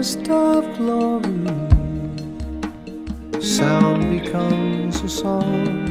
forest of glory, sound becomes a song.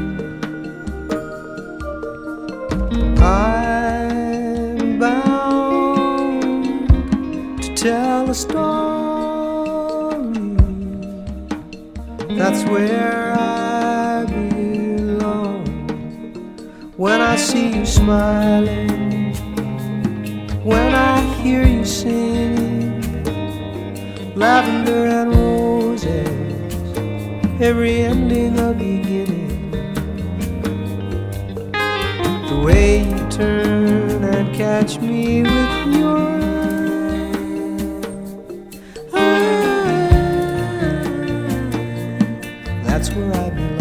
I'm bound to tell a story. That's where I belong. When I see you smiling, when I hear you sing, lavender and roses, every ending a beginning. The way you turn and catch me with your eyes, that's where I belong.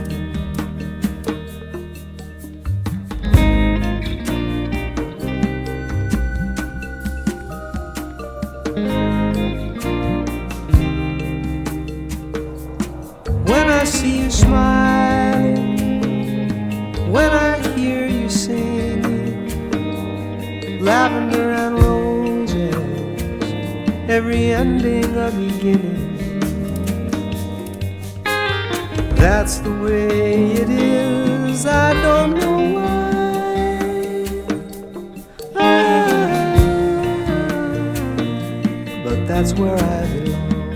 When I see you smiling, when I hear you singing, lavender and roses, every ending a beginning. That's the way it is, I don't know why, but that's where I belong.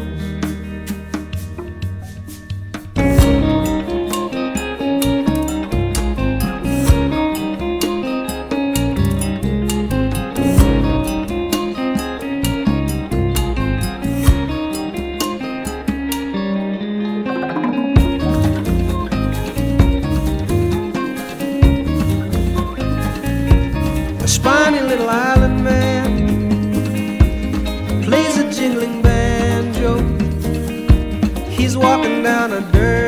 Spiny little island man plays a jingling banjo. He's walking down a dirt